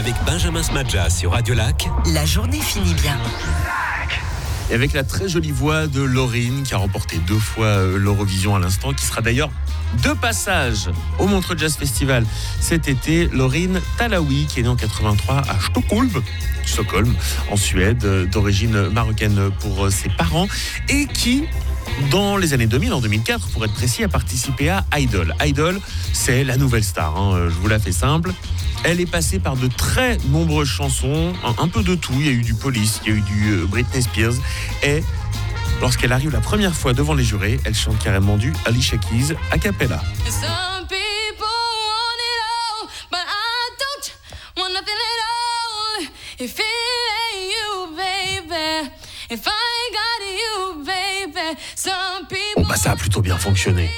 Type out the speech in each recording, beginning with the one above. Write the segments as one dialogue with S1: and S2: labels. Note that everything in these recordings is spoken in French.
S1: avec Benjamin Smadja sur Radio Lac.
S2: La journée finit bien.
S3: Et avec la très jolie voix de Lauryn qui a remporté 2 fois l'Eurovision à l'instant, qui sera d'ailleurs de passage au Montreux Jazz Festival cet été. Lauryn Talaoui, qui est née en 83 à Stockholm, en Suède, d'origine marocaine pour ses parents, et qui, dans les années 2000, en 2004 pour être précis, a participé à Idol. Idol, c'est la nouvelle star, je vous la fais simple. Elle est passée par de très nombreuses chansons, un peu de tout. Il y a eu du Police, il y a eu du Britney Spears. Et lorsqu'elle arrive la première fois devant les jurés, elle chante carrément du Alicia Keys a cappella. Bon bah ça a plutôt bien fonctionné.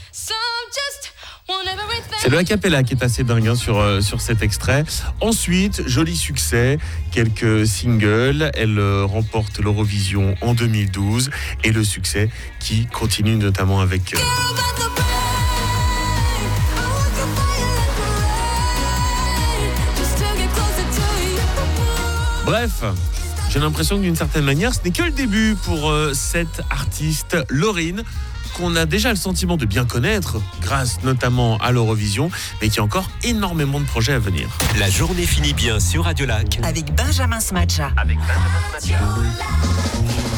S3: C'est le a cappella qui est assez dingue sur cet extrait. Ensuite, joli succès, quelques singles. Elle remporte l'Eurovision en 2012 et le succès qui continue notamment avec... Bref, j'ai l'impression que d'une certaine manière, ce n'est que le début pour cette artiste Lauryn, qu'on a déjà le sentiment de bien connaître, grâce notamment à l'Eurovision, mais qui a encore énormément de projets à venir.
S1: La journée finit bien sur Radio Lac.
S2: Avec Benjamin Smadja.